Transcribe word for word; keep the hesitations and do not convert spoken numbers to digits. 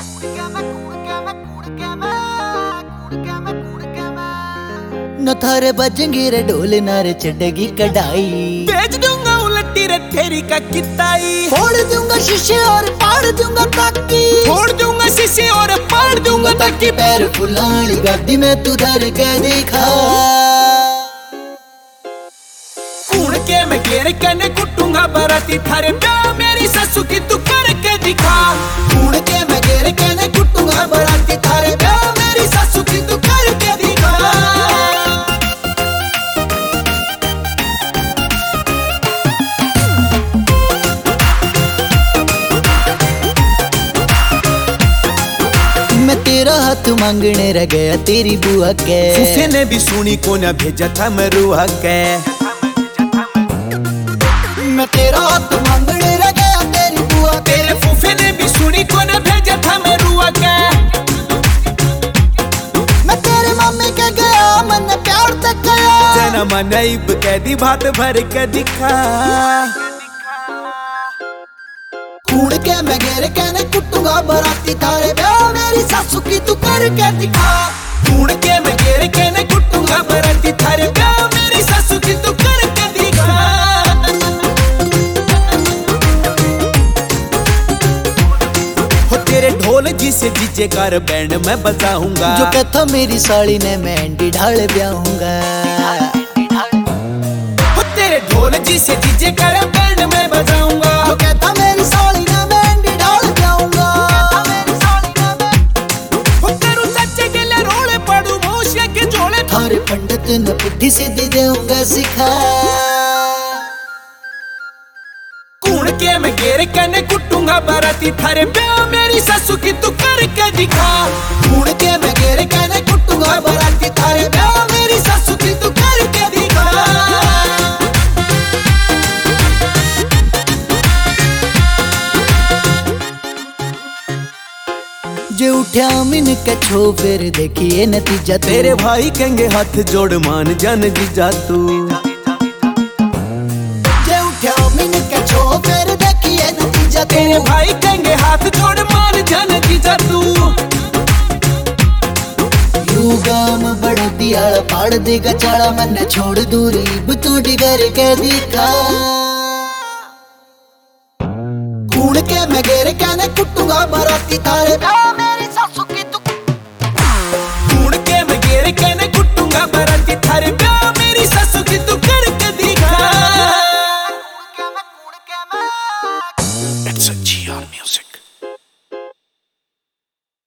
न थारे बजेंगे रे ढोल ना रे चढ़ेगी कढ़ाई। बेच दूंगा उलटी रे तेरी का किताई। फोड़ दूंगा शीशे और पाड़ दूंगा ताकी। फोड़ दूंगा शीशे और पाड़ दूंगा ताकी। पैर फुलानी गादी में तू धर के दिखा। कूड़ के मैं घेर कने कुटूंगा बराती थारे ब्याह मेरी ससु की तू करके दिखा। कूड़ के मैं घेर कने कुटूंगा बराती थारे ब्याह मेरी ससु की तू करके दिखा। मैं तेरा हाथ मांगने रह गया तेरी बुआ के। फूफे ने भी सुनी को न भेजा था मैं रुआ के। मैं तेरा हाथ मांगने रह गया तेरी बुआ के। तेरे फूफे ने भी सुनी को न भेजा था मैं रुआ के। मैं तेरे मम्मी के गया मन प्यार तक गया। जना मनईब कह दी भात भर के दिखा। कूड़ के मैं घेर के न कुटूंगा बराती थारे ब्याह मेरी सासू की तू करके दिखा। कूड़ के मैं घेर के न कुटूंगा बराती थारे ब्याह मेरी सासू की तू करके दिखा। हो तेरे ढोल जी से जीजे कार बैंड मैं बजाऊंगा। जो कहता मेरी साड़ी ने मेहंदी ढाल ब्याहूंगा। हो तेरे ढोल जी से जीजे कार बैंड मैं बजाऊंगा। जो कहता मेरी साड़ी ने मेहंदी ढाल ब्याहूंगा। हो तेरू सच्चे के ले रोले पड़ू मोशिया के झोले। थारे पंडित ने पुट्ठी सीधी देऊंगा सिखा। कूड़ के मैं घेर के न कुटूंगा बराती थारे ब्याह मेरी ससु की तू करके दिखा। कूड़ के मैं घेर के न कुटूंगा बराती थारे ब्याह मेरी सासू की तू करके दिखा। जे उठ्या मिन के छो फिर देखिए नतीजा। तेरे भाई कहेंगे हाथ जोड़ मान जान जीजा तू। जे उठ्या मिन के छो फिर देखिए नतीजा। तेरे भाई कहेंगे हाथ जोड़ मान जान जीजा तू। यू गाम बड़ा दियाला पाड़ देगा चाड़ा मन छोड़ दूरी बुतूटी करके दिखा। कूड़ के मैं घेर के न कुटूंगा बराती थारे ब्याह